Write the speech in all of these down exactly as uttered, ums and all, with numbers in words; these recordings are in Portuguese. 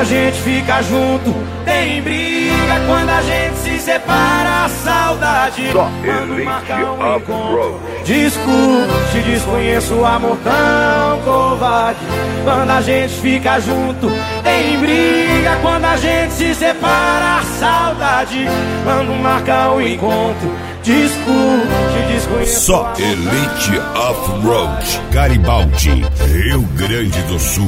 a gente fica junto, tem briga. Quando a gente se separa, a saudade. Só Quando marca um Elite encontro, discute, desconheço o amor tão covarde. Quando a gente fica junto, tem briga. Quando a gente se separa, a saudade. Quando marca um encontro, discute, desconheço. Só Elite Off-Road, Garibaldi, Rio Grande do Sul.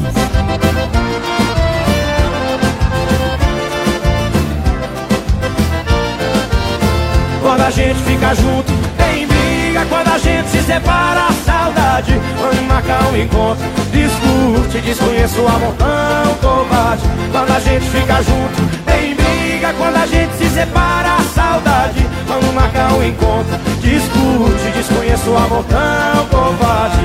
Quando a gente fica junto, tem briga. Quando a gente se separa, a saudade. Quando marca um encontro, discute, desconheço o amor tão covarde. Quando a gente fica junto, tem briga. Quando a gente se separa, a saudade. Quando marca um encontro, discute, desconheço o amor tão covarde.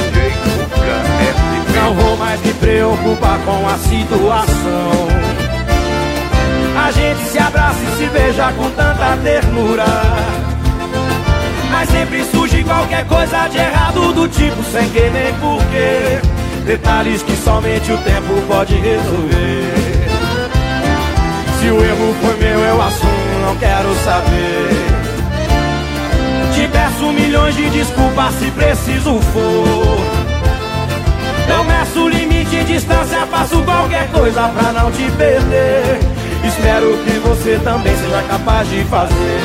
Não vou mais me preocupar com a situação. A gente se abraça e se beija com tanta ternura, mas sempre surge qualquer coisa de errado, do tipo sem querer nem porquê. Detalhes que somente o tempo pode resolver. Se o erro foi meu, eu assumo, não quero saber. Te peço milhões de desculpas se preciso for. Eu meço limite e distância, faço qualquer coisa pra não te perder. Espero que você também seja capaz de fazer.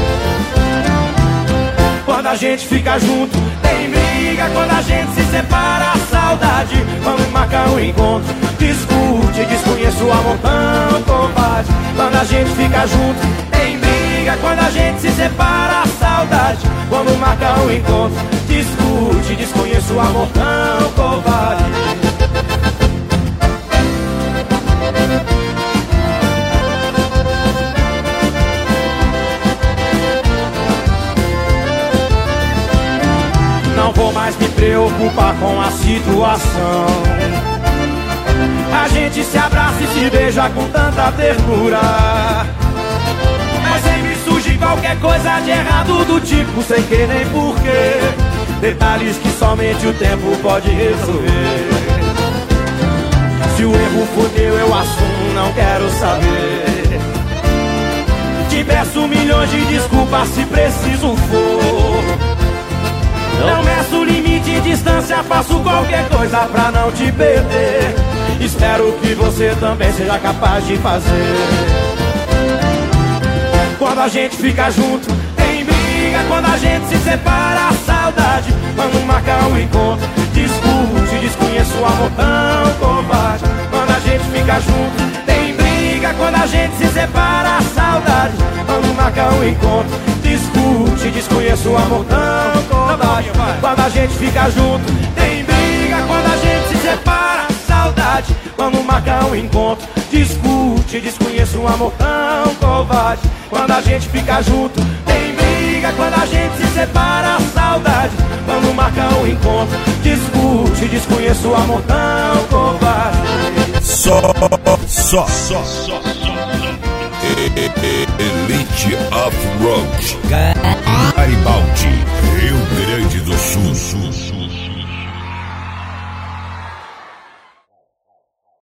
Quando a gente fica junto, tem briga. Quando a gente se separa, a saudade. Vamos marcar um encontro, discute, desconheço o amor tão covarde. Quando a gente fica junto, tem briga. Quando a gente se separa, a saudade. Vamos marcar um encontro, discute, desconheço o amor tão covarde. Não vou mais me preocupar com a situação. A gente se abraça e se beija com tanta ternura, mas sempre surge qualquer coisa de errado, do tipo sem querer nem porquê. Detalhes que somente o tempo pode resolver. Se o erro for meu, eu assumo, não quero saber. Te peço milhões de desculpas se preciso for. Não meço limite e distância, faço qualquer coisa pra não te perder. Espero que você também seja capaz de fazer. Quando a gente fica junto, tem briga. Quando a gente se separa, a saudade. Vamos marcar um encontro, discute, desconheço o amor tão covarde. Quando a gente fica junto, tem briga. Quando a gente se separa, a saudade. Vamos marcar um encontro, discute, desconheço o amor tão covarde. Quando a gente fica junto, tem briga. Quando a gente se separa, saudade. Vamos marcar um encontro, discute, desconheço um amor tão covarde. Quando a gente fica junto, tem briga. Quando a gente se separa, saudade. Vamos marcar um encontro, discute, desconheço o amor tão covarde. Só, só, só, só, só. Elite Off-Road, Garibaldi, Rio Grande do Sul.